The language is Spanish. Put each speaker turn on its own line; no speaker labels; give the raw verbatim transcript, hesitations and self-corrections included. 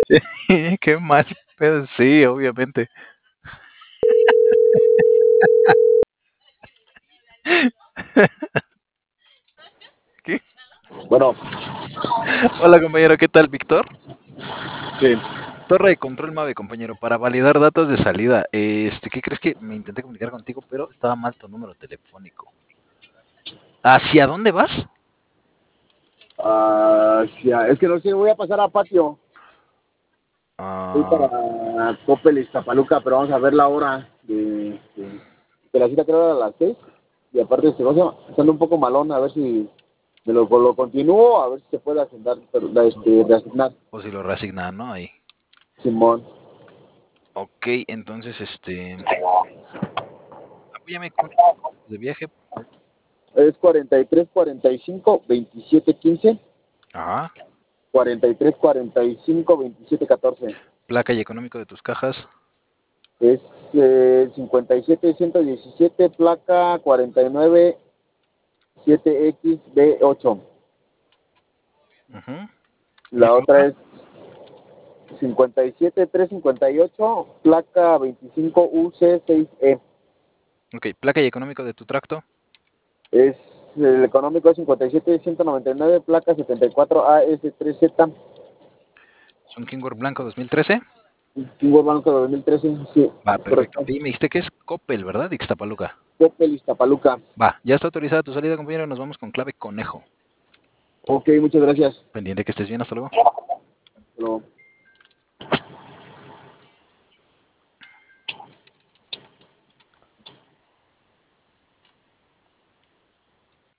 Qué mal pedo. Sí, obviamente. ¿Qué?
Bueno,
Hola, compañero, ¿qué tal, Víctor?
sí.
Torre de control Mave, compañero, para validar datos de salida. Este, ¿qué crees que me intenté comunicar contigo, pero estaba mal tu número telefónico? ¿Hacia dónde vas?
Ah, sí, ah, es que no sé, voy a pasar a patio. Voy
Ah,
para Coppel Iztapaluca, pero vamos a ver la hora de, de, de la cita, creo, era a las seis. Y aparte, se va estando un poco malón, a ver si me lo, lo continúo, a ver si se puede agendar, pero, este, reasignar.
o si lo reasignan, ¿no? Ahí.
Simón.
Ok, entonces, este, apóyame con de viaje, por favor.
Es cuarenta y tres cuarenta y cinco veintisiete quince,
Ajá.
cuarenta y tres cuarenta y cinco veintisiete catorce.
Placa y económico de tus cajas.
Es eh, cincuenta y siete ciento diecisiete, placa cuarenta y nueve siete X B ocho.
Ujú. ¿Y
La
la
otra
otra?
es cincuenta y siete trescientos cincuenta y ocho, placa veinticinco U C seis E.
Ok, placa y económico de tu tracto.
Es el económico es cincuenta y siete ciento noventa y nueve, placa setenta y cuatro A S tres Z.
Son Kingworth Blanco dos mil trece.
Kingwood Banco dos mil trece, sí,
Va,
es
perfecto.
correcto.
Y me dijiste que es Coppel, ¿verdad? De Ixtapaluca.
Coppel Iztapaluca.
Va, ya está autorizada tu salida, compañero. Nos vamos con clave conejo.
Ok, muchas gracias.
Pendiente que estés bien, hasta luego.
Pero